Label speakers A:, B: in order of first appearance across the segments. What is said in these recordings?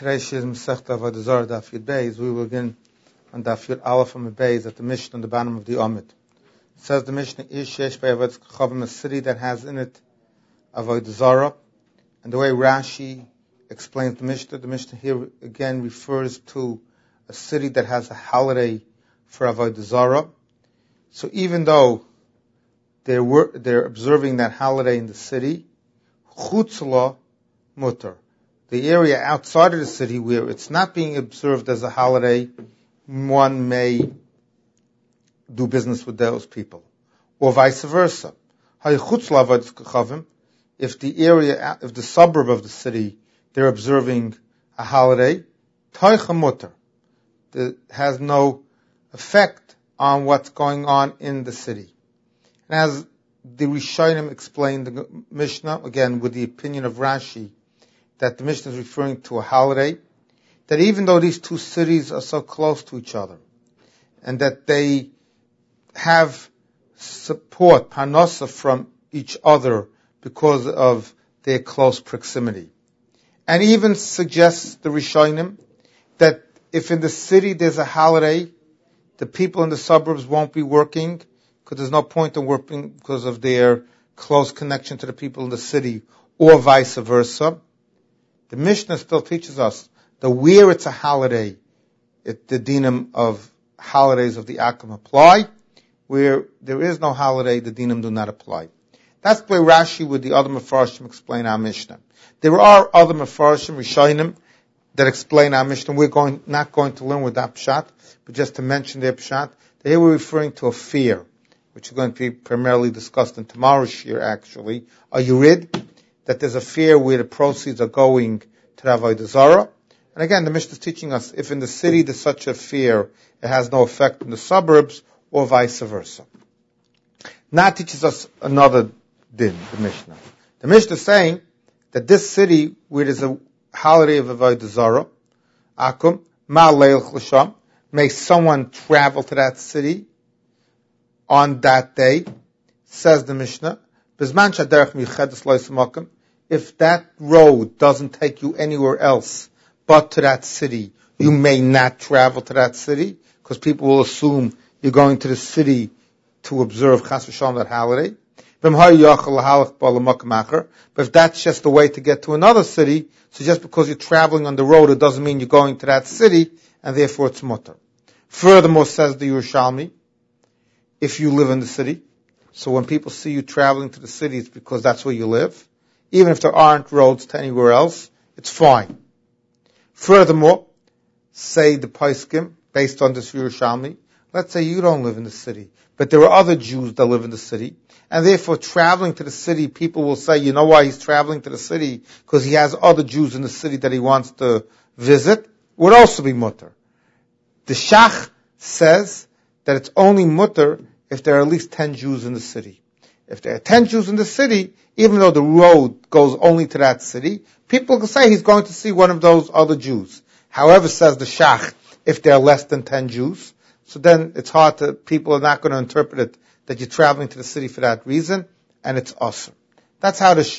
A: Today's Shir Masechta Avodah Zarah Daf Yud Beis. We will begin on Daf Yud Aleph Amud Beis at the Mishnah on the bottom of the Amud. It says the Mishnah is Shesh Be'Avodas Kachavim, a city that has in it Avodah Zarah. And the way Rashi explains the Mishnah here again refers to a city that has a holiday for Avodah Zarah. So even though they're observing that holiday in the city, Chutz la mutar. The area outside of the city where it's not being observed as a holiday, one may do business with those people. Or vice versa. If the suburb of the city, they're observing a holiday, that has no effect on what's going on in the city. And as the Rishonim explained the Mishnah, again with the opinion of Rashi, that the Mishnah is referring to a holiday, that even though these two cities are so close to each other, and that they have support, parnasa, from each other because of their close proximity. And even suggests the Rishonim that if in the city there's a holiday, the people in the suburbs won't be working, because there's no point in working because of their close connection to the people in the city, or vice versa. The Mishnah still teaches us that where it's a holiday, the dinim of holidays of the Akim apply. Where there is no holiday, the dinim do not apply. That's the way Rashi with the other Mefarshim explain our Mishnah. There are other Mefarshim, Rishonim, that explain our Mishnah. We're not going to learn with that pshat, but just to mention their pshat. Here we're referring to a fear, which is going to be primarily discussed in tomorrow's shir, actually. A yurid, that there's a fear where the proceeds are going to the Avodah Zarah. And again, the Mishnah is teaching us, if in the city there's such a fear, it has no effect in the suburbs, or vice versa. Now teaches us another din, the Mishnah. The Mishnah is saying that this city, where there's a holiday of Avodah Zarah, Akum, Ma Leil L'Sham, may someone travel to that city on that day, says the Mishnah, if that road doesn't take you anywhere else but to that city, you may not travel to that city, because people will assume you're going to the city to observe Chas v'Shalom, that holiday. But if that's just a way to get to another city, so just because you're traveling on the road, it doesn't mean you're going to that city, and therefore it's mutter. Furthermore, says the Yerushalmi, if you live in the city, so when people see you traveling to the city, it's because that's where you live. Even if there aren't roads to anywhere else, it's fine. Furthermore, say the Paiskim, based on this Yerushalmi, let's say you don't live in the city, but there are other Jews that live in the city, and therefore traveling to the city, people will say, you know why he's traveling to the city? Because he has other Jews in the city that he wants to visit, would also be mutter. The Shach says that it's only mutter if there are at least 10 Jews in the city. If there are 10 Jews in the city, even though the road goes only to that city, people can say he's going to see one of those other Jews. However, says the Shach, if there are less than 10 Jews, so then it's hard to, people are not going to interpret it that you're traveling to the city for that reason, and it's awesome. That's how the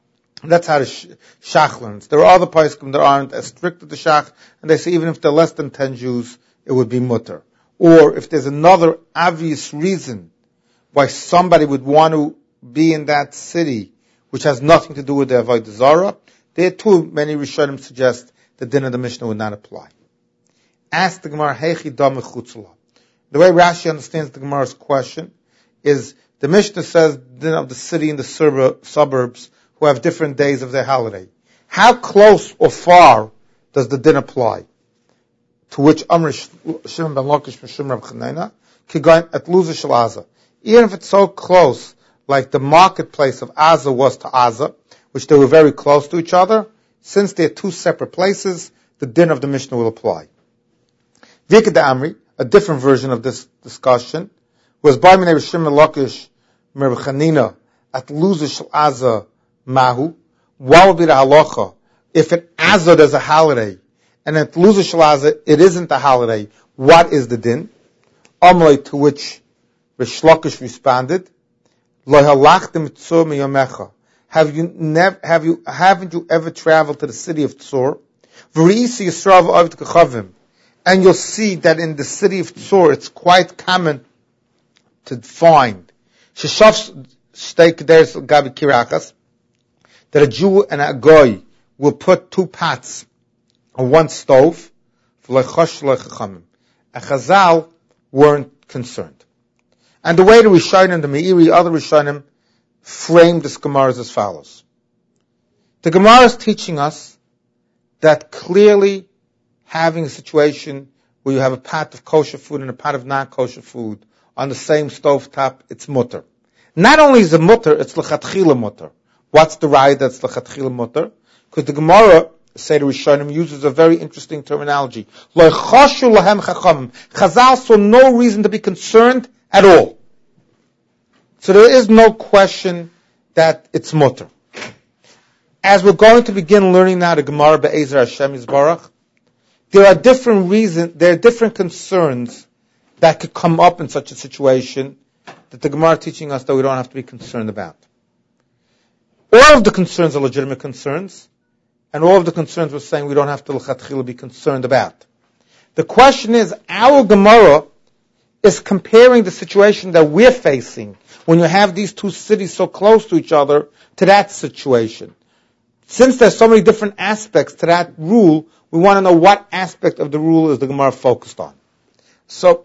A: Shach learns. There are other poskim that aren't as strict as the Shach, and they say even if there are less than 10 Jews, it would be mutter. Or if there's another obvious reason why somebody would want to be in that city, which has nothing to do with the Avodah Zarah, there too many Rishonim suggest the din of the Mishnah would not apply. Ask the Gemara, Heichi Dama Chutzlah. The way Rashi understands the Gemara's question is, the Mishnah says din of the city and the suburbs who have different days of their holiday. How close or far does the din apply? To which Amr Shimon ben Lakish Mishum Rab Chanina, Kigain at Luza Shel Aza. Even if it's so close, like the marketplace of Aza was to Aza, which they were very close to each other, since they're two separate places, the din of the Mishnah will apply. Vikad Amri, a different version of this discussion, was by Minei Shimon Lakish Rab Chanina at Luza Shel Aza Mahu. What would be the halacha if at Aza there's a holiday, and at Luza Shel Aza it isn't a holiday? What is the din? Amrei, to which Rish Lakish responded, Lo halachtem tzur miyomecha. Haven't you ever traveled to the city of Tzur? V'ri'isi Yisrael v'avit k'chavim. And you'll see that in the city of Tzor, it's quite common to find Sheshav Shtei Kederes Gabi Kirachas, that a Jew and a Goy will put two pots on one stove, and Chazal weren't concerned. And the way the Rishonim, the Meiri, other Rishonim, framed this Gemara is as follows. The Gemara is teaching us that clearly having a situation where you have a pot of kosher food and a pot of non-kosher food on the same stove top, it's mutter. Not only is it mutter, it's l'chatchila mutter. What's the raya that's l'chatchila mutter? Because the Gemara, say the Rishonim, uses a very interesting terminology. Lo chashu lahem chachamim. Chazal saw no reason to be concerned at all. So there is no question that it's mutter. As we're going to begin learning now the Gemara Be'ezer Hashem Yisbarach, there are different reasons, there are different concerns that could come up in such a situation that the Gemara is teaching us that we don't have to be concerned about. All of the concerns are legitimate concerns, and all of the concerns we're saying we don't have to l'chatchila be concerned about. The question is, our Gemara is comparing the situation that we're facing when you have these two cities so close to each other to that situation. Since there's so many different aspects to that rule, we want to know what aspect of the rule is the Gemara focused on. So,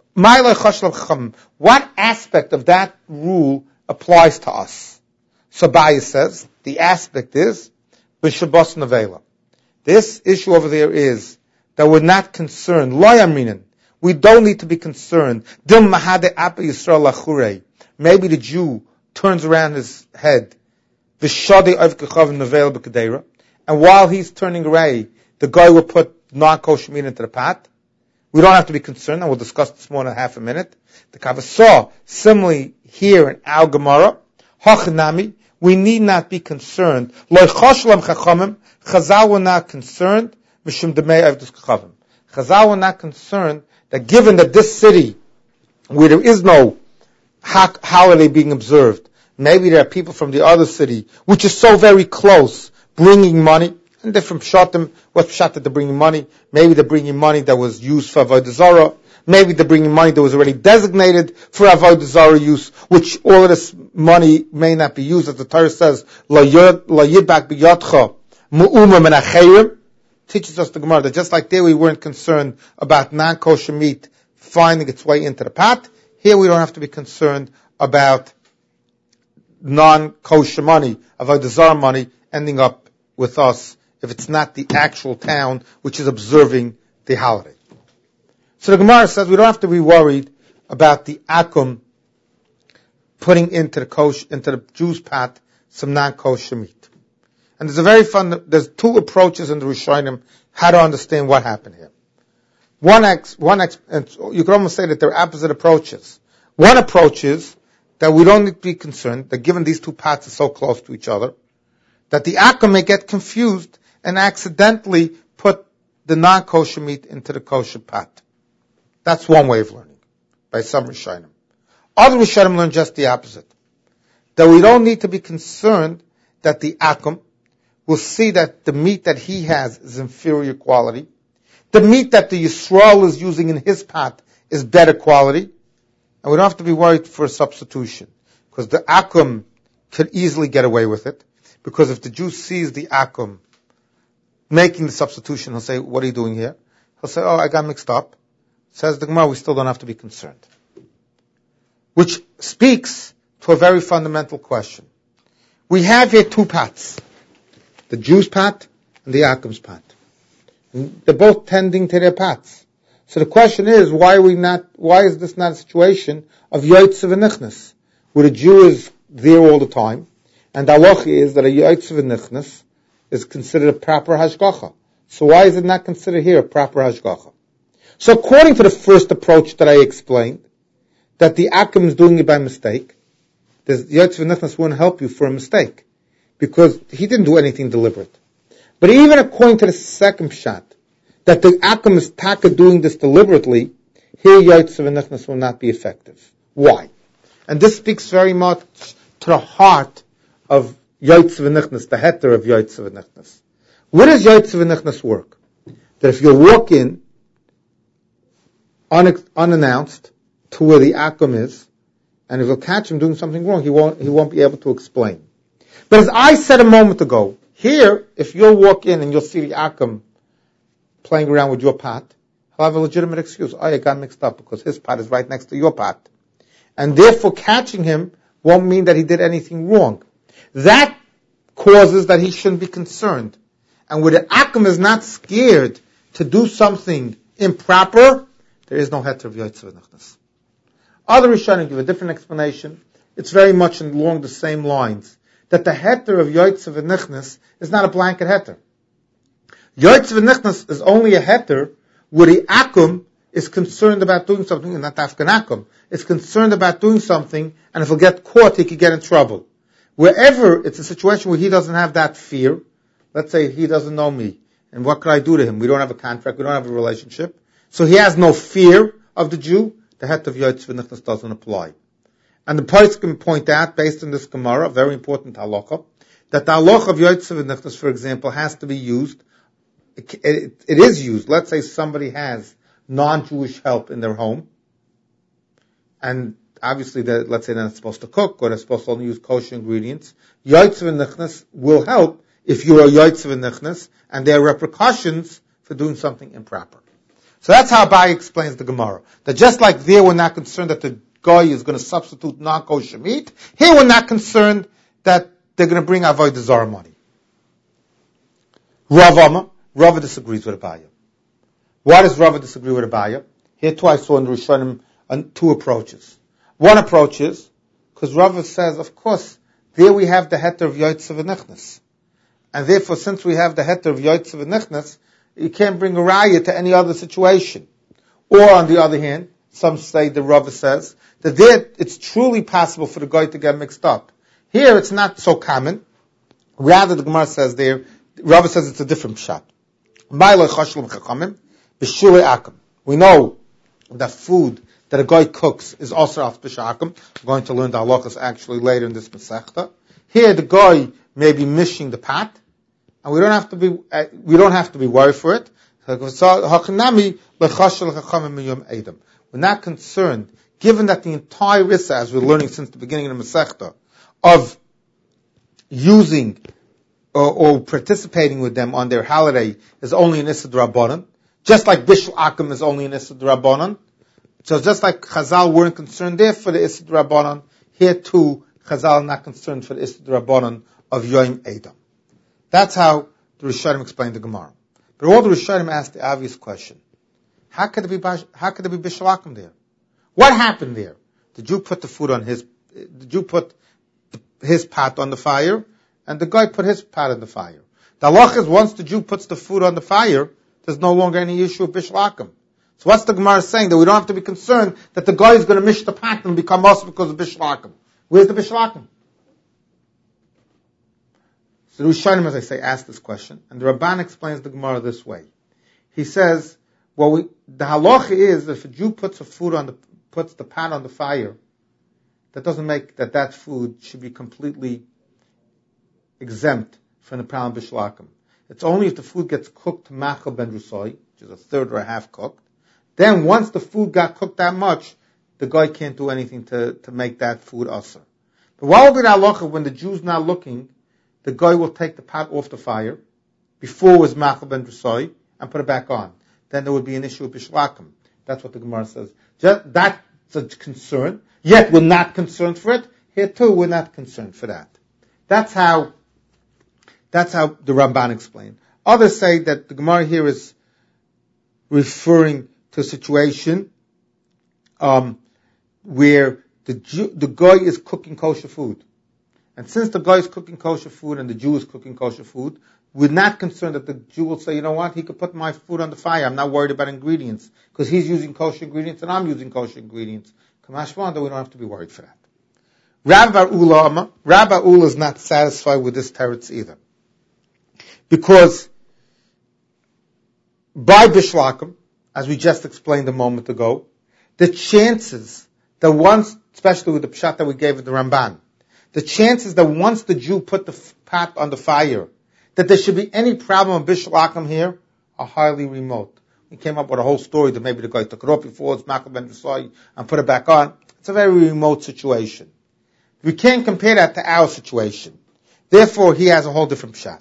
A: what aspect of that rule applies to us? So Baya says, the aspect is, b'shabos nevela. This issue over there is that we're not concerned. Lo yamrinin. We don't need to be concerned. Dim mahade apa Yisrael lachure. Maybe the Jew turns around his head. V'shadi av kechav nevela b'kadeira. And while he's turning away, the guy will put non-kosher meat into the pot. We don't have to be concerned, and we'll discuss this more in a half a minute. The Kavasah, similarly here in our Gemara, Hachanami, we need not be concerned. Lo chashlam chachamim, Chazal were not concerned, mishum demei avdus kachavim. Chazal were not concerned that given that this city, where there is no holiday being observed, maybe there are people from the other city, which is so very close, bringing money, and different pshatim, what pshat that they're bringing money, maybe they're bringing money that was used for Avodah Zarah, maybe they're bringing money that was already designated for Avodah Zarah use, which all of this money may not be used, as the Torah says, La yidbak b'yadcha mu'uma min ha'cheirim, teaches us the Gemara that just like there we weren't concerned about non-kosher meat finding its way into the pot, here we don't have to be concerned about non-kosher money, Avodah Zarah money, ending up with us if it's not the actual town which is observing the holiday. So the Gemara says we don't have to be worried about the akum putting into the Jew's pot some non-kosher meat. And there's two approaches in the Rishonim how to understand what happened here. And you could almost say that they're opposite approaches. One approach is that we don't need to be concerned that given these two pots are so close to each other, that the akum may get confused and accidentally put the non-kosher meat into the kosher pot. That's one way of learning, by some Rishonim. Other Rishonim learn just the opposite. That we don't need to be concerned that the akum will see that the meat that he has is inferior quality. The meat that the Yisrael is using in his pot is better quality. And we don't have to be worried for a substitution. Because the akum could easily get away with it. Because if the Jew sees the akum making the substitution, he'll say, what are you doing here? He'll say, oh, I got mixed up. Says the Gemara, we still don't have to be concerned. Which speaks to a very fundamental question. We have here two pots. The Jew's pot and the akum's pot. And they're both tending to their pots. So the question is, why is this not a situation of Yotze v'Nichnas, where the Jew is there all the time, and the halacha is that a Yotze v'Nichnas is considered a proper hashgacha. So why is it not considered here a proper hashgacha? So according to the first approach that I explained, that the akum is doing it by mistake, the Yotze v'Nichnas won't help you for a mistake, because he didn't do anything deliberate. But even according to the second pshat, that the akum is taka doing this deliberately, here Yotze v'Nichnas will not be effective. Why? And this speaks very much to the heart of Yotze v'Nichnas, the heter of Yotze v'Nichnas. Where does Yotze V'Nichnas work? That if you walk in unannounced to where the Akum is, and if you'll catch him doing something wrong, he won't be able to explain. But as I said a moment ago, here, if you'll walk in and you'll see the Akum playing around with your pot, he'll have a legitimate excuse. Oh, I got mixed up because his pot is right next to your pot. And therefore catching him won't mean that he did anything wrong. That causes that he shouldn't be concerned. And where the Akum is not scared to do something improper, there is no heter of Yotze V'Nichnas. Other Rishonim give a different explanation. It's very much along the same lines. That the heter of Yotze V'Nichnas is not a blanket heter. Yotze V'Nichnas is only a heter where the Akum is concerned about doing something, and not Afghan Akum. It's concerned about doing something, and if he'll get caught, he could get in trouble. Wherever it's a situation where he doesn't have that fear, let's say he doesn't know me, and what could I do to him? We don't have a contract, we don't have a relationship. So he has no fear of the Jew, the heter of Yotze V'Nichnas doesn't apply. And the poets can point out, based on this Gemara, a very important halacha, that the halacha of Yotze V'Nichnas, for example, has to be used. It is used. Let's say somebody has non-Jewish help in their home, and obviously, let's say they're not supposed to cook, or they're supposed to only use kosher ingredients. Yotze V'Nichnas will help if you are Yotze V'Nichnas, and there are repercussions for doing something improper. So that's how Abai explains the Gemara. That just like there we're not concerned that the guy is going to substitute non-kosher meat, here we're not concerned that they're going to bring Avodah Zarah money. Rava disagrees with Abai. Why does Rava disagree with Abai? Here too I saw in the Rishonim two approaches. One approach is, because Rava says, of course, there we have the heter of Yotze V'Nichnas. And therefore, since we have the heter of Yotze V'Nichnas, you can't bring a raya to any other situation. Or on the other hand, some say, the Rava says, that there it's truly possible for the guy to get mixed up. Here it's not so common. Rather, the Gemara says there, Rava says it's a different pshat. We know that food that a guy cooks is also off b'shakum. We're going to learn the halachas actually later in this Masechta. Here the guy may be mishing the pot, and we don't have to be worried for it. We're not concerned, given that the entire Issa, as we're learning since the beginning of the Masechta, of using or participating with them on their holiday is only an Issa D'Rabbanan, just like Bishul Akum is only an Issa D'Rabbanan. So just like Chazal weren't concerned there for the Issa D'Rabbanan, here too, Chazal are not concerned for the Issa D'Rabbanan of Yom Edom. That's how the Rishonim explained the Gemara. But all the Rishonim asked the obvious question. How could there be Bishul Akum there? What happened there? The Jew put his pot on the fire, and the guy put his pot on the fire. The halach is once the Jew puts the food on the fire, there's no longer any issue of Bishul Akum. So what's the Gemara saying? That we don't have to be concerned that the guy is going to mish the pot and become us because of Bishul Akum. Where's the Bishul Akum? So the Rishonim, as I say, asked this question, and the Ramban explains the Gemara this way. He says, the halacha is that if a Jew puts the pot on the fire, that doesn't make that food should be completely exempt from the problem of Bishul Akum. It's only if the food gets cooked to machal ben rusoi, which is a third or a half cooked. Then once the food got cooked that much, the guy can't do anything to make that food usher. But what will be the halacha when the Jew's not looking? The guy will take the pot off the fire before it was machal ben rusoi and put it back on. Then there would be an issue of Bishul Akum. That's what the Gemara says. That's a concern. Yet we're not concerned for it. Here too, we're not concerned for that. That's how the Ramban explained. Others say that the Gemara here is referring to a situation where the guy is cooking kosher food. And since the guy is cooking kosher food and the Jew is cooking kosher food, we're not concerned that the Jew will say, you know what, he could put my food on the fire. I'm not worried about ingredients because he's using kosher ingredients and I'm using kosher ingredients. Kamashwan, that we don't have to be worried for that. Rabbi Ula is not satisfied with this teretz either. Because by Bishul Akum, as we just explained a moment ago, the chances that once, especially with the pshat that we gave at the Ramban, the chances that once the Jew put the pot on the fire, that there should be any problem of Bishul Akum here are highly remote. We came up with a whole story that maybe the guy took it off before, it's Makal ben Visai, and put it back on. It's a very remote situation. We can't compare that to our situation. Therefore, he has a whole different pshat.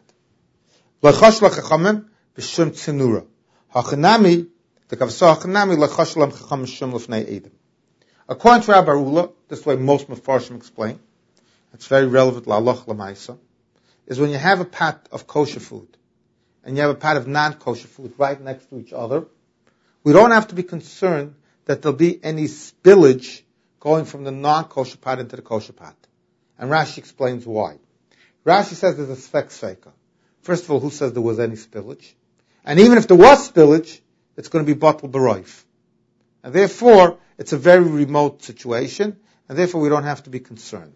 A: L'chosh l'chachamim b'shum tzinura. Hachanami, the kavsa hachanami l'chosh l'am chacham shum l'fnei edim. According to Rabbi Ula, this is the way most Mefarshim explain, it's very relevant la'aloch l'maisa, is when you have a pot of kosher food, and you have a pot of non-kosher food right next to each other, we don't have to be concerned that there'll be any spillage going from the non-kosher pot into the kosher pot. And Rashi explains why. Rashi says there's a svek sveka. First of all, who says there was any spillage? And even if there was spillage, it's going to be batel b'roif. And therefore, it's a very remote situation, and therefore we don't have to be concerned.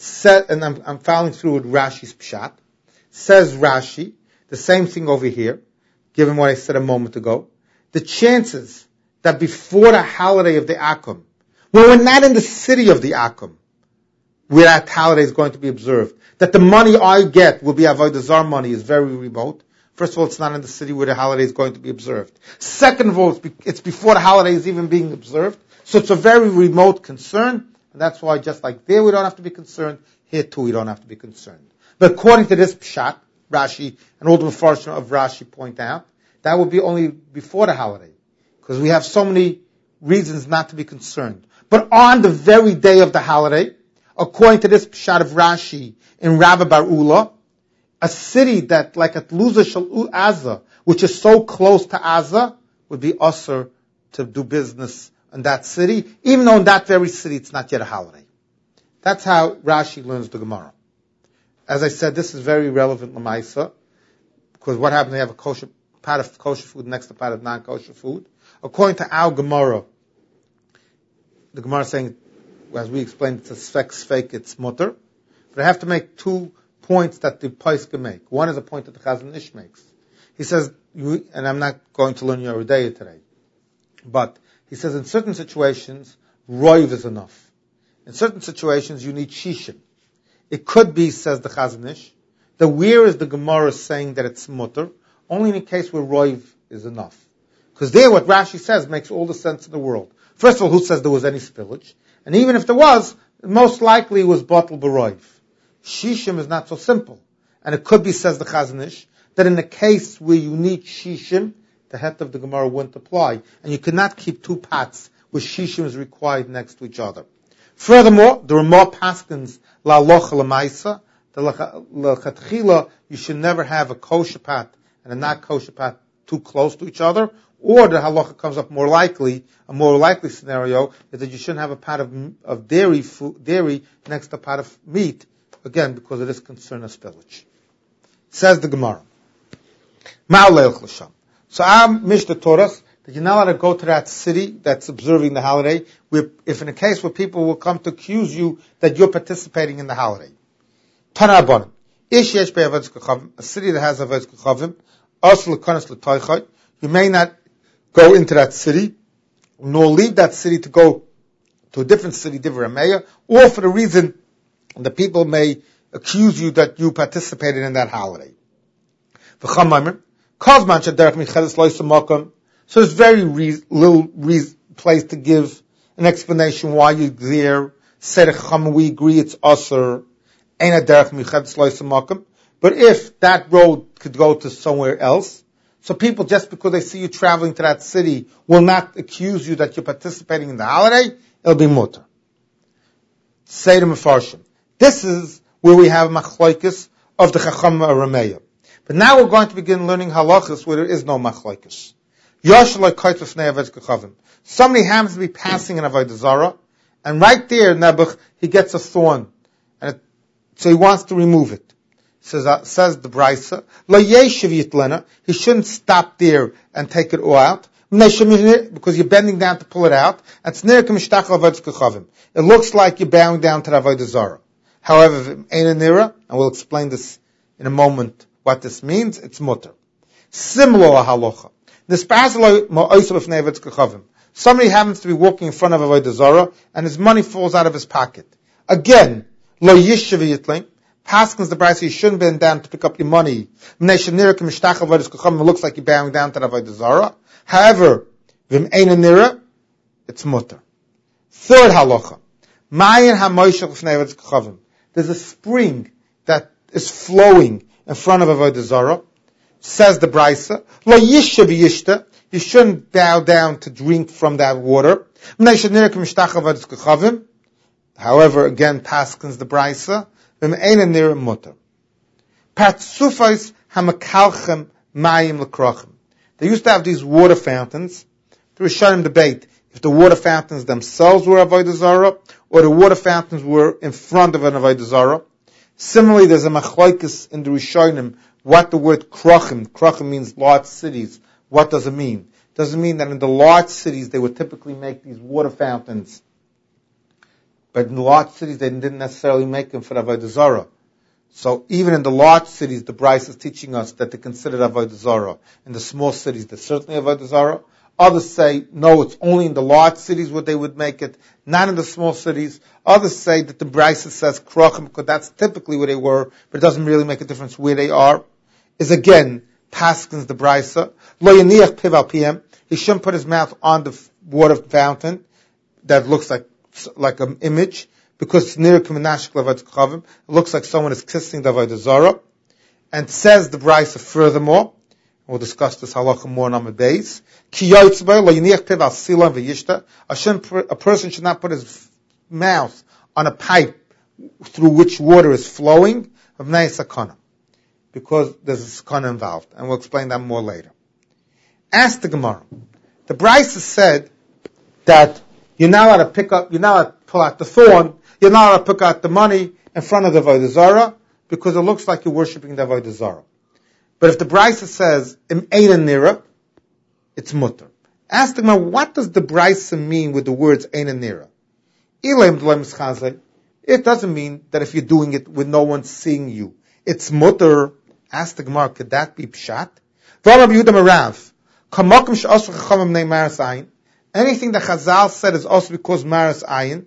A: And I'm following through with Rashi's pshat. Says Rashi, the same thing over here, given what I said a moment ago. The chances that before the holiday of the Akum, when we're not in the city of the Akum, where that holiday is going to be observed, that the money I get will be Avodah Zarah money is very remote. First of all, it's not in the city where the holiday is going to be observed. Second of all, it's before the holiday is even being observed. So it's a very remote concern, and that's why just like there we don't have to be concerned, here too we don't have to be concerned. But according to this pshat, Rashi, and all the Mefarshim of Rashi point out, that would be only before the holiday, because we have so many reasons not to be concerned. But on the very day of the holiday, according to this pshat of Rashi in Rabba Bar Ula, a city that, like at Luza Shal Azza, which is so close to Azza, would be usher to do business in that city, even though in that very city it's not yet a holiday. That's how Rashi learns the Gemara. As I said, this is very relevant Lamaisa, because what happens when you have a pot of kosher food next to a pot of non-kosher food? According to our Gemara, the Gemara is saying, as we explained, it's a svek, it's mutter. But I have to make 2 points that the Paiskim make. One is a point that the Chazon Ish makes. He says, and I'm not going to learn Yoreh Deah today, but he says in certain situations, roiv is enough. In certain situations, you need shishim. It could be, says the Chazon Ish, that where is the Gemara saying that it's mutter? Only in a case where roiv is enough. Because there, what Rashi says makes all the sense in the world. First of all, who says there was any spillage? And even if there was, most likely it was batel b'roiv. Shishim is not so simple. And it could be, says the Chazon Ish, that in the case where you need shishim, the het of the Gemara wouldn't apply. And you cannot keep 2 pots where shishim is required next to each other. Furthermore, there are more paskins la'alocha l'maisa. The l'chatchila, you should never have a kosher pot and a not kosher pot too close to each other. Or the halacha comes up a more likely scenario is that you shouldn't have a pot of dairy next to a pot of meat, again, because it is concern of spillage. Says the Gemara. So our Mishnah taught us that you're not allowed to go to that city that's observing the holiday, if in a case where people will come to accuse you that you're participating in the holiday. Tana Abanim. A city that has Avodas Kechavim, also l'konos l'toichai, you may not go into that city, nor leave that city to go to a different city, Divrei Meya, or for the reason that people may accuse you that you participated in that holiday. So it's very little place to give an explanation why you're there. We agree it's usher. But if that road could go to somewhere else, so people, just because they see you traveling to that city, will not accuse you that you're participating in the holiday, it'll be mutter. Say to Mefarshim. This is where we have machlokes of the Chacham Arameya. But now we're going to begin learning halachas where there is no machlokes. Somebody happens to be passing an Avodah Zarah, and right there, Nebuch, he gets a thorn, so he wants to remove it. Says the Brisa, Lo yeshiv yitlena, he shouldn't stop there and take it all out, because you're bending down to pull it out. It looks like you're bowing down to the Avodah Zarah. However, and we'll explain this in a moment, what this means, it's mutter. Similar halacha. Somebody happens to be walking in front of Avodah Zarah, and his money falls out of his pocket. Again, Lo yeshiv yitlena, Paskins the Brisa, you shouldn't bend down to pick up your money. It looks like you're bowing down to the Avodah Zarah. However, it's mutter. Third halacha. There's a spring that is flowing in front of Avodah Zarah. Says the Brisa, you shouldn't bow down to drink from that water. However, again, paskins the Brisa, they used to have these water fountains. The Rishonim debate if the water fountains themselves were Avodah Zarah, or the water fountains were in front of an Avodah Zarah. Similarly, there's a machlokes in the Rishonim what the word krochim means large cities. What does it mean? Does it mean that in the large cities they would typically make these water fountains, but in the large cities they didn't necessarily make them for Avodah Zarah? So even in the large cities, the Brisa is teaching us that they're considered Avodah Zarah. In the small cities, they're certainly Avodah Zarah. Others say, no, it's only in the large cities where they would make it, not in the small cities. Others say that the Brisa says krochim, because that's typically where they were, but it doesn't really make a difference where they are. Is again, paskins the Brisa. Lo yaniach piv al piyam. He shouldn't put his mouth on the water fountain that looks like an image, because it looks like someone is kissing the Avodah Zarah. And says the Brisa furthermore, we'll discuss this halacha more on Amud Beis. A person should not put his mouth on a pipe through which water is flowing, because there's a sakana involved, and we'll explain that more later. Ask the Gemara. The Brisa said that you're not allowed to pull out the thorn, you're not allowed to pick out the money in front of the Avodah Zarah, because it looks like you're worshiping the Avodah Zarah. But if the Brisa says, Im Eina Nira, it's mutter. Ask the Gemara, what does the Brisa mean with the words Eina Nira? It doesn't mean that if you're doing it with no one seeing you, it's mutter. Ask the Gemara, could that be pshat? Anything that Chazal said is also because Maras Ayin,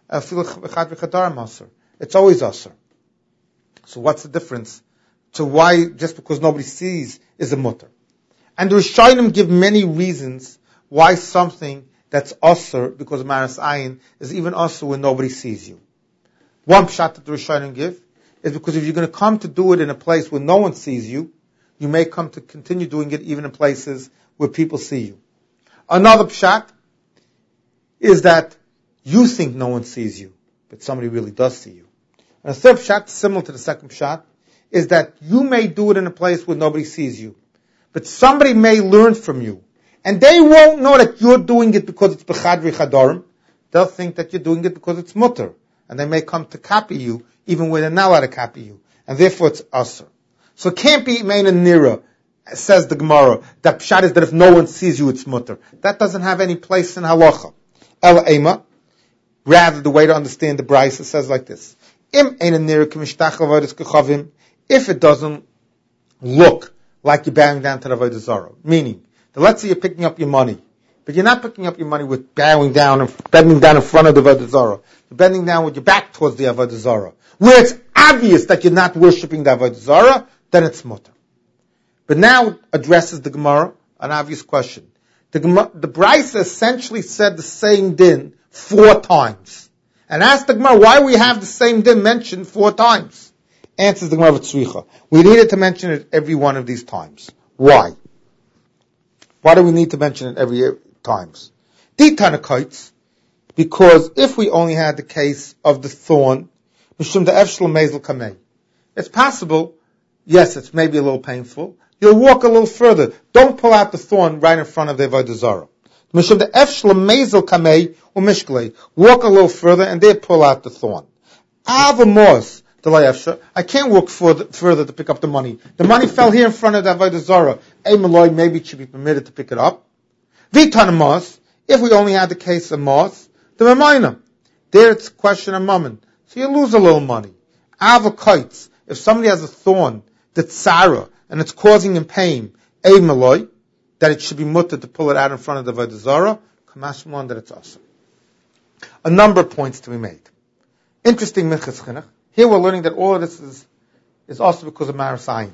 A: it's always Asr. So what's the difference to why just because nobody sees is a mutter? And the Rishonim give many reasons why something that's Asr because of Maras Ayin is even Asr when nobody sees you. One pshat that the Rishonim give is because if you're going to come to do it in a place where no one sees you, you may come to continue doing it even in places where people see you. Another pshat is that you think no one sees you, but somebody really does see you. And a third pshat, similar to the second pshat, is that you may do it in a place where nobody sees you, but somebody may learn from you, and they won't know that you're doing it because it's b'chadri chadarim. They'll think that you're doing it because it's mutter, and they may come to copy you even when they're not allowed to copy you, and therefore it's asr. So it can't be Meina Nira, says the Gemara. That pshat is that if no one sees you, it's mutter. That doesn't have any place in halacha. El Ema, rather the way to understand the Brisa says like this: Im Eina Nira k'mishtach avodas kechavim. If it doesn't look like you're bowing down to the Avodah Zarah, meaning that let's say you're picking up your money, but you're not picking up your money with bowing down and bending down in front of the Avodah Zarah. You're bending down with your back towards the Avodah Zarah, where it's obvious that you're not worshipping the Avodah Zarah, then it's mutter. But now addresses the Gemara an obvious question. The Brisa essentially said the same din 4 times, and asked the Gemara why we have the same din mentioned 4 times. Answers the Gemara with Tzricha. We needed to mention it every one of these times. Why? Why do we need to mention it every times? Ditanakites, because if we only had the case of the thorn, mishum de'efshel mezel kamei, it's possible. Yes, it's maybe a little painful. You'll walk a little further. Don't pull out the thorn right in front of the Avodah Zarah. Mishum de'efshel mezel kamei or mishklei. Walk a little further and there pull out the thorn. Avamos. I can't walk further to pick up the money. The money fell here in front of the Avodah Zarah. Maybe it should be permitted to pick it up. Vitan if we only had the case of moth, the Ramayna. There it's a question of mammon. So you lose a little money. Avokites, if somebody has a thorn that's Sarah and it's causing him pain, that it should be mutter to pull it out in front of the Avodah Zarah, Kamashman that it's awesome. A number of points to be made. Interesting Minchas Chinuch. Here we're learning that all of this is is also because of Maras Ayin.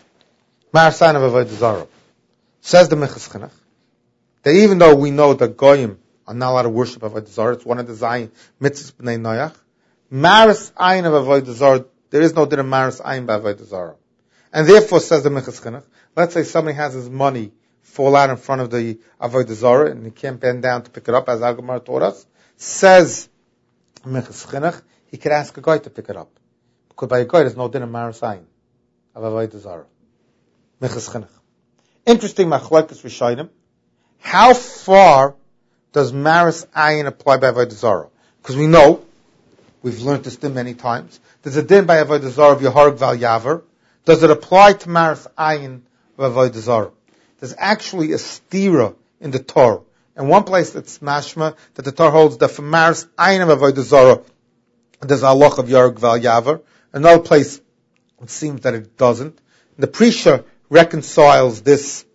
A: Maras Ayin of Avodah Zarah. Says the Minchas Chinuch, that even though we know that Goyim are not allowed to worship Avodah Zarah, it's one of the Zayin mitzvahs b'nei Noach, Maras Ayin of Avodah Zarah, there is no din of Maras Ayin by Avodah Zarah. And therefore, says the Minchas Chinuch, let's say somebody has his money fall out in front of the Avodah Zarah and he can't bend down to pick it up, as Al-Gemara taught us, says Minchas Chinuch, he could ask a guy to pick it up. Because by a guy, there's no din of Maras Ayin of Avodah Zarah. Minchas Chinuch. Interesting, Machlokes Rishonim. How far does Maras Ayin apply by Avodah Zarah? Because we know, we've learned this din many times, there's a din by Avodah Zarah of Yeharg Val Yaver. Does it apply to Maras Ayin of Avodah Zarah? There's actually a stira in the Torah. And one place that's mashma, that the Torah holds that for Maras Ayin of Avodah Zarah, there's a halach of Yeharg Val Yaver. Another place, it seems that it doesn't. The Prisha reconciles this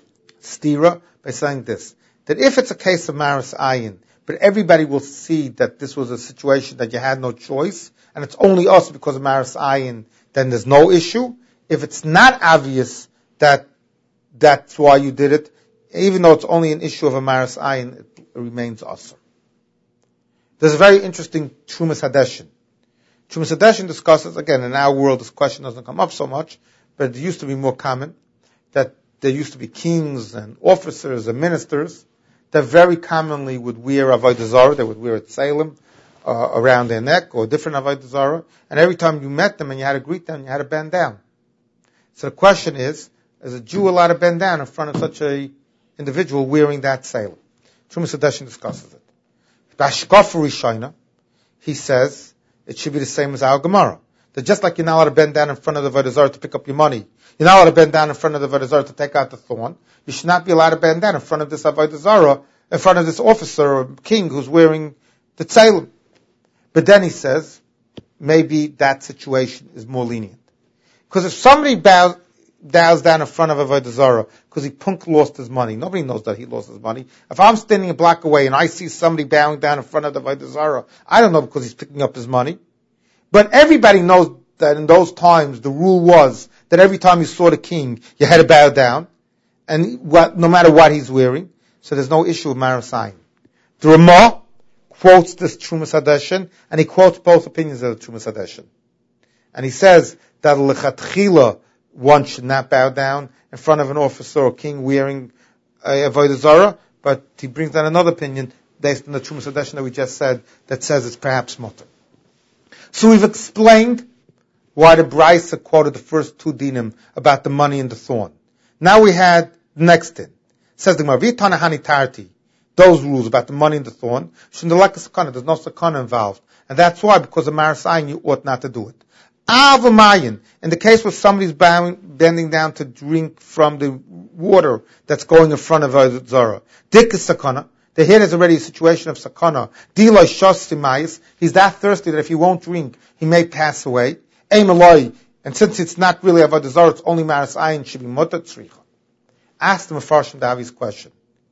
A: stira by saying this, that if it's a case of Maras Ayin, but everybody will see that this was a situation that you had no choice, and it's only us because of Maras Ayin, then there's no issue. If it's not obvious that that's why you did it, even though it's only an issue of a Maras Ayin, it remains asur. There's a very interesting Trumas Hadeshin. Trumas Hadeshin discusses, again, in our world this question doesn't come up so much, but it used to be more common, that there used to be kings and officers and ministers that very commonly would wear Avodah Zarah. They would wear a tzelem around their neck or different Avodah Zarah, and every time you met them and you had to greet them, you had to bend down. So the question is a Jew allowed to bend down in front of such a individual wearing that tzelem? Trumas Hadeshin discusses it. Bashkaf Rishona, he says it should be the same as our Gemara. That just like you're not allowed to bend down in front of the Avodah Zarah to pick up your money, you're not allowed to bend down in front of the Avodah Zarah to take out the thorn, you should not be allowed to bend down in front of this Avodah Zarah, in front of this officer or king who's wearing the tzelem. But then he says, maybe that situation is more lenient. Because if somebody bows down in front of Avodah Zarah because he punk lost his money, nobody knows that he lost his money. If I'm standing a block away and I see somebody bowing down in front of the Avodah Zarah, I don't know because he's picking up his money. But everybody knows that in those times the rule was that every time you saw the king, you had to bow down, and no matter what he's wearing. So there's no issue with Maras Ayin. The Ramah quotes this Trumas Hadeshin, and he quotes both opinions of the Trumas Hadeshin. And he says that lechatchila one should not bow down in front of an officer or king wearing a Avodah Zarah, but he brings down another opinion based on the Trumas Hadeshin that we just said that says it's perhaps mutter. So we've explained why the Brisa quoted the first two dinim about the money and the thorn. Now we had the next din. Says the Gemara, V'tana hani tarti, those rules about the money and the thorn, sh'ndelek sakana, there's no sakana involved. And that's why, because of Maras Ayin, you ought not to do it. Avamayin, in the case where somebody's bending down to drink from the water that's going in front of Avodah Zarah, dik is sakana, the here there's already a situation of sakana. Diloi shos simayis, he's that thirsty that if he won't drink, he may pass away. Eimeloi, and since it's not really Avodah Zarah, it's only Maras Ayin, should be mutter tzricha. Ask the Mefarshim Davi's question.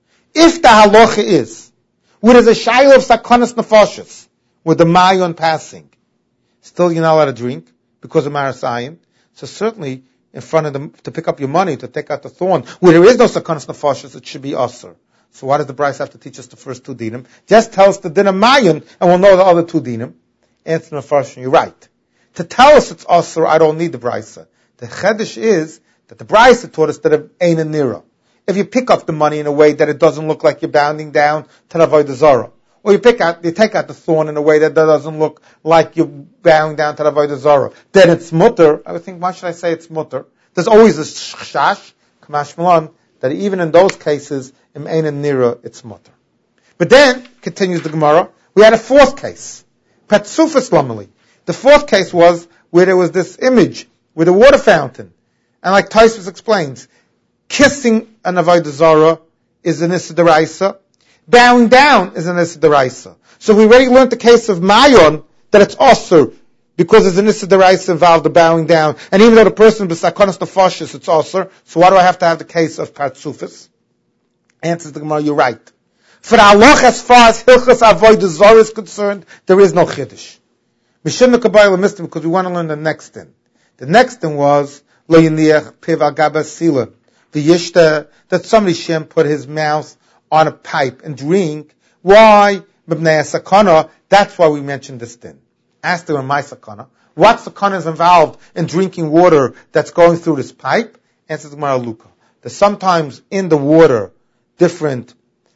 A: If the halacha is, where there's a shayla of sakonas nefashos, with the mayon passing, still you're not allowed to drink because of Maras Ayin. So certainly in front of them to pick up your money to take out the thorn, where there is no sakonas nefashos, it should be asur. So why does the Brisa have to teach us the first two dinim? Just tell us the din of mayon, and we'll know the other two dinim. Answer the Mefarshim, you're right. To tell us it's asur, I don't need the Brisa. The chedesh is that the Brisa taught us that it ain't a nira. If you pick up the money in a way that it doesn't look like you're bounding down to the Avodah Zarah, or you take out the thorn in a way that doesn't look like you're bowing down to the Avodah Zarah, then it's mutter. I would think, why should I say it's mutter? There's always a shash, kamash malan, that even in those cases, im ein a nira, it's mutter. But then, continues the Gemara, we had a fourth case. Patsufas lamali. The fourth case was where there was this image with a water fountain. And like Tosfos explains, kissing an Avodah Zarah is an Issa D'Oraisa. Bowing down is an Issa D'Oraisa. So we already learned the case of Mayon, that it's Asur, because there's an Issa D'Oraisa involved, the bowing down. And even though the person is Sakonas Nefashos, it's Asur. So why do I have to have the case of Patsufas? Answers the Gemara, you're right. For the halach, as far as Hilchas Avodah Zarah is concerned, there is no Chiddush. Mishim Kabbalah missed him because we want to learn the next thing. The next thing was, lo yiniach piv al gaba sila, v'yishta, that somebody shouldn't put his mouth on a pipe and drink. Why? Mibnei sakana. That's why we mentioned this din. Ask them, my sakana. What sakana is involved in drinking water that's going through this pipe? Answers the Gemara Luka. There's sometimes in the water different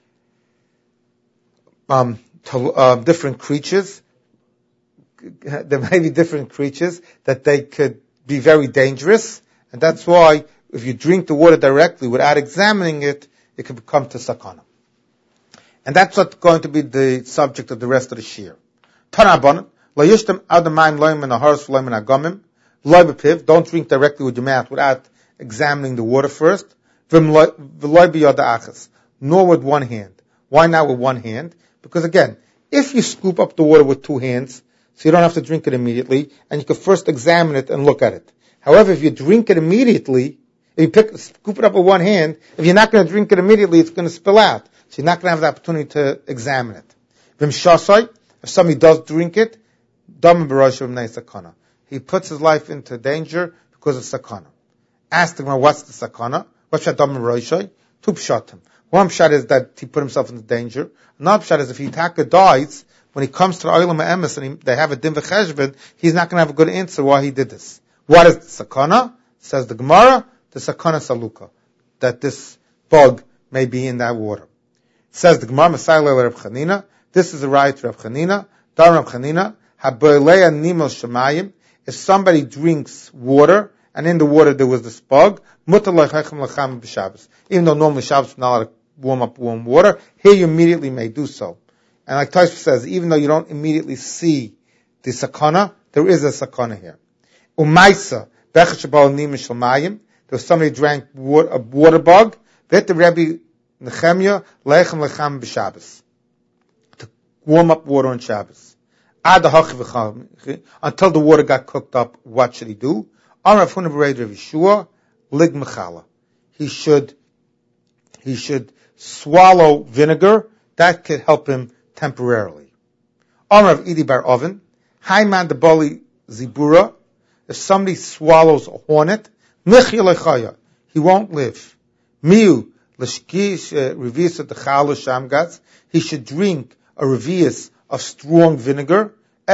A: creatures. There may be different creatures that they could be very dangerous, and that's why if you drink the water directly without examining it, it could become to sakana. And that's what's going to be the subject of the rest of the shir. Tanabanan, lo yishtem adamayim loim in a horse loim in a gomim, loy bepiv, don't drink directly with your mouth without examining the water first, v'loy biyod achas, nor with one hand. Why not with one hand? Because again, if you scoop up the water with two hands, so you don't have to drink it immediately, and you can first examine it and look at it. However, if you drink it immediately, if you scoop it up with one hand, if you're not going to drink it immediately, it's going to spill out. So you're not going to have the opportunity to examine it. If somebody does drink it, he puts his life into danger because of sakana. Ask him, what's the sakana? What's that dam b'roshai? Two pshatim. One pshat is that he put himself into danger. Another pshat is if he dies, when he comes to the Olam HaEmes and they have a din v'cheshbon, he's not going to have a good answer why he did this. What is the sakana? Says the Gemara, the sakana saluka, that this bug may be in that water. Says the Gemara, Masai Leila Reb Chanina, this is a right to Reb Chanina, Dar Reb Chanina, Haboilea Nimel Shemayim, if somebody drinks water, and in the water there was this bug, Mutar Lechechem Lecham B'Shabbos. Even though normally Shabbos is not allowed to warm up warm water, here you immediately may do so. And like Tosfos says, even though you don't immediately see the sakana, there is a sakana here. Umaisa, Bechach Shabal Nimel Shemayim, there was somebody who drank a water bug, Vet the Rebbe Nechemia, Lechem Lecham B'Shabbos, to warm up water on Shabbos. Until the water got cooked up, what should he do? He should swallow vinegar. That could help him temporarily. If somebody swallows a hornet, he won't live. He should drink a revius of strong vinegar.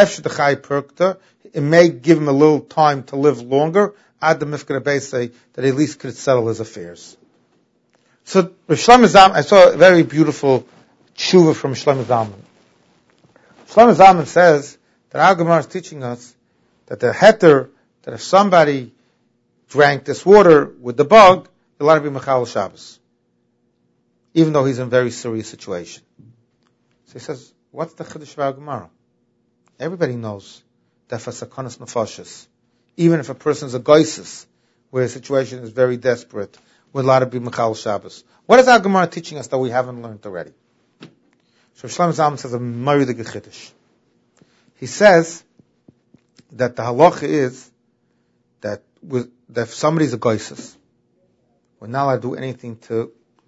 A: It may give him a little time to live longer. Ad the Mifkar say that at least could settle his affairs. So Shlomo Zalman, I saw a very beautiful tshuva from Shlomo Zalman. Shlomo Zalman says that our Gemara is teaching us that the heter, that if somebody drank this water with the bug, they'll let it be Mechal Shabbos, even though he's in a very serious situation. So he says, what's the Chiddush of our Gemara? Everybody knows that for Sakanas Nefashis, even if a person is a goisis, where a situation is very desperate, we're allowed to be Mechal Shabbos. What is our Gemara teaching us that we haven't learned already? So Shlomo Zalman says a Maridig Chiddush. He says that the halacha is that if somebody's a goisis, we're not allowed to do anything to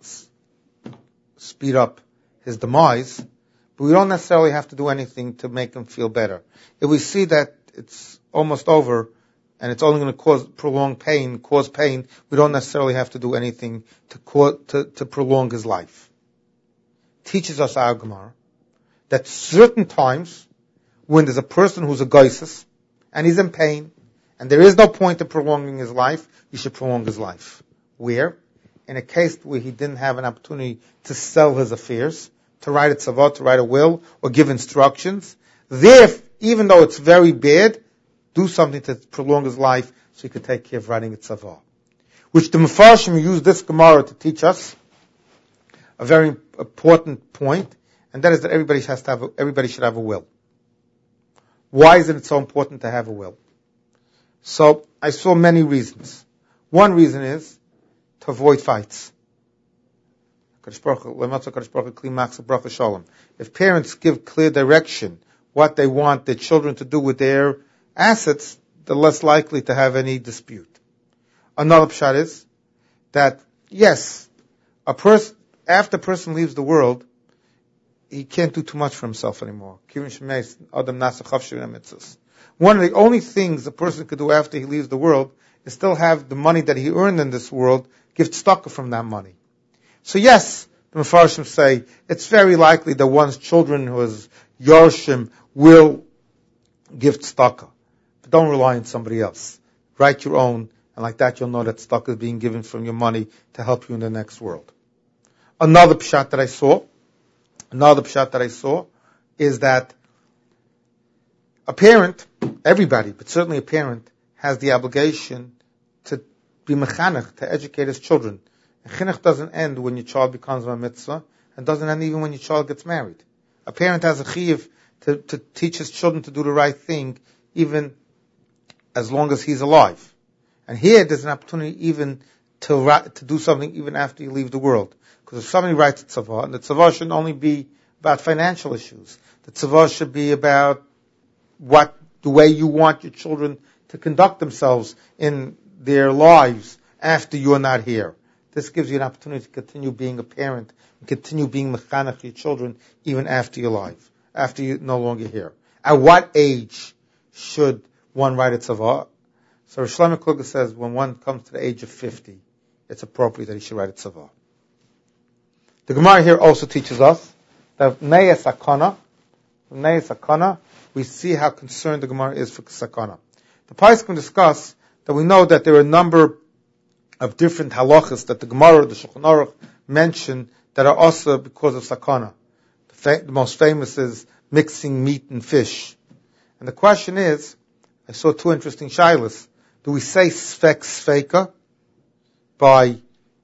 A: speed up his demise, but we don't necessarily have to do anything to make him feel better. If we see that it's almost over and it's only going to cause pain, we don't necessarily have to do anything to prolong his life. Teaches us our Gemara that certain times when there's a person who's a goisis and he's in pain and there is no point in prolonging his life, you should prolong his life. Where? In a case where he didn't have an opportunity to sell his affairs, to write a tzavah, to write a will, or give instructions. There, even though it's very bad, do something to prolong his life so he could take care of writing a tzavah. Which the Mefarshim use this Gemara to teach us a very important point, and that is that everybody should have a will. Why is it so important to have a will? So, I saw many reasons. One reason is to avoid fights. If parents give clear direction what they want their children to do with their assets, they're less likely to have any dispute. Another pshat is that, yes, after a person leaves the world, one of the only things a person could do after he leaves the world is still have the money that he earned in this world, give tzedakah from that money. So yes, the Mefarshim say it's very likely that one's children who is Yorshim will give tzedakah. But don't rely on somebody else. Write your own, and like that you'll know that tzedakah is being given from your money to help you in the next world. Another pshat that I saw is that a parent, everybody, but certainly a parent, has the obligation to be mechanech, to educate his children. And chinuch doesn't end when your child becomes a mitzvah, and doesn't end even when your child gets married. A parent has a chiyuv to teach his children to do the right thing, even as long as he's alive. And here there's an opportunity even to do something even after you leave the world. Because if somebody writes a tzavah, and the tzavah shouldn't only be about financial issues. The tzavah should be about the way you want your children to conduct themselves in their lives after you're not here. This gives you an opportunity to continue being a parent and continue being mechanech your children even after you're alive, after you're no longer here. At what age should one write a tzavah? So Rosh Shlomo Kluger says when one comes to the age of 50, it's appropriate that he should write a tzavah. The Gemara here also teaches us that Neyeh Sakana, we see how concerned the Gemara is for Sakana. The Poskim discuss that we know that there are a number of different halachas that the Gemara, the Shulchan Aruch, mention that are also because of Sakana. The most famous is mixing meat and fish. And the question is, I saw two interesting shaylas. Do we say sfek sfeika by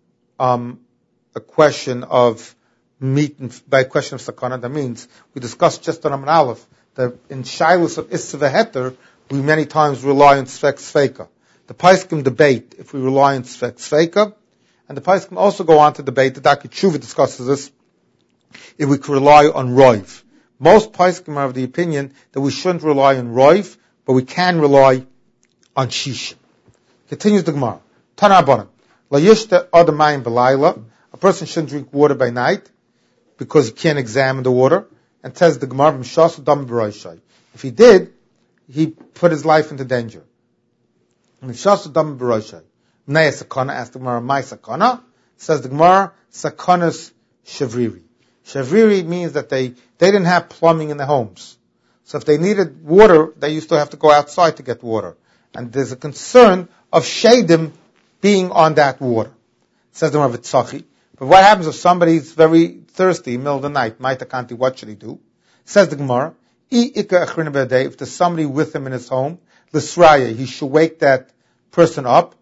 A: a question of meat and by a question of sakana? That means we discussed just on Amud Aleph that in shaylas of Issa v'Heter we many times rely on sfek sfeika. The Poskim debate if we rely on sfek sfeika, and the Poskim also go on to debate. The Darkei Tshuva discusses this if we could rely on roiv. Most Poskim are of the opinion that we shouldn't rely on roiv, but we can rely on shisha. Continues the Gemara. Tana Abanim. La yishta adamayim b'layla. A person shouldn't drink water by night because he can't examine the water. And says the Gemara, Mishas dam b'roishai. If he did, he put his life into danger. Mishas dam b'roishai. Neyeh sakana. Asked the Gemara, my sakana? Says the Gemara, sakanas shavriri. Shavriri means that they didn't have plumbing in their homes. So if they needed water, they used to have to go outside to get water. And there's a concern of shadim being on that water. Says the Rav Tzachii. But what happens if somebody's very thirsty in the middle of the night? Maitakanti, what should he do? Says the Gemara, if there's somebody with him in his home, l'sraya, he should wake that person up.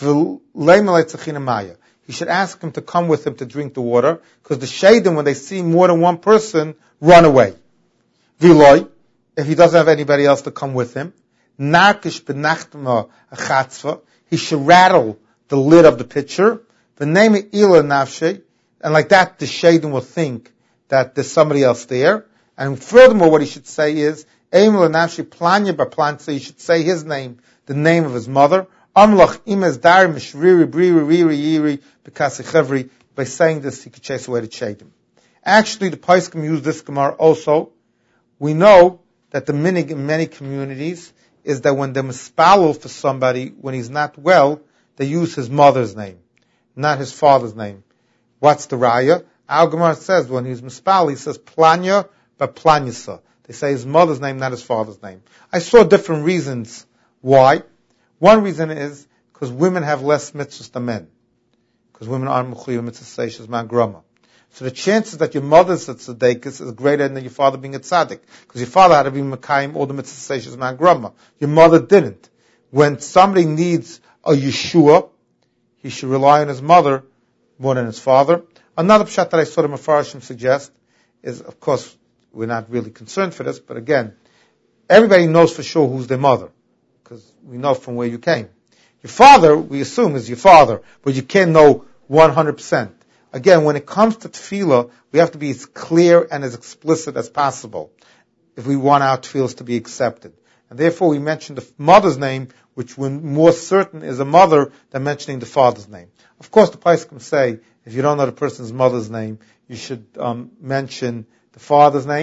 A: He should ask him to come with him to drink the water, because the shadim, when they see more than one person, run away. V'loi, if he doesn't have anybody else to come with him, narkish b'nachtma achatzva, he should rattle the lid of the pitcher, v'neme ila nafshe, and like that the shadim will think that there's somebody else there. And furthermore, what he should say is, eim ila nafshe planya b'plantza, he should say his name, the name of his mother, amlach imez dar mishriri briri riri yiri b'kasechevri. By saying this, he could chase away the shadim. Actually, the Poskim use this Gemara also. We know that the minig in many communities is that when they're mispalel for somebody, when he's not well, they use his mother's name, not his father's name. What's the raya? Our Gemara says when he's mispalel, he says planya b'planyasa. They say his mother's name, not his father's name. I saw different reasons why. One reason is because women have less mitzvahs than men. Because women aren't mechuyev mitzvah seishes man grama. So the chances that your mother's a tzaddikus is greater than your father being a tzaddik. Because your father had to be mekayim all the mitzvah seishes man grama. Your mother didn't. When somebody needs a Yeshua, he should rely on his mother more than his father. Another pshat that I saw the Mefarshim suggest is, of course, we're not really concerned for this, but again, everybody knows for sure who's their mother, because we know from where you came. Your father, we assume, is your father, but you can't know 100%. Again, when it comes to tefillah, we have to be as clear and as explicit as possible if we want our tefillahs to be accepted. And therefore we mention the mother's name, which we're more certain is a mother than mentioning the father's name. Of course, the Poskim say, if you don't know the person's mother's name, you should mention the father's name.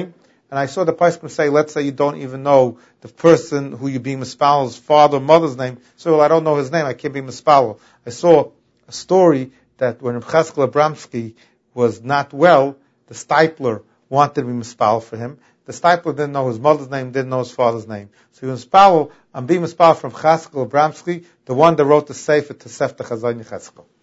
A: And I saw the Paiskim say, let's say you don't even know the person who you're being mispal's father or mother's name. So, well, I don't know his name, I can't be mispal. I saw a story that when Reb Cheskel Abramsky was not well, the Stipler wanted to be mispal for him. The Stipler didn't know his mother's name, didn't know his father's name. So he was mispal, I'm being mispal from Cheskel Abramsky, the one that wrote the Sefer to Sefta Chazon Cheskel.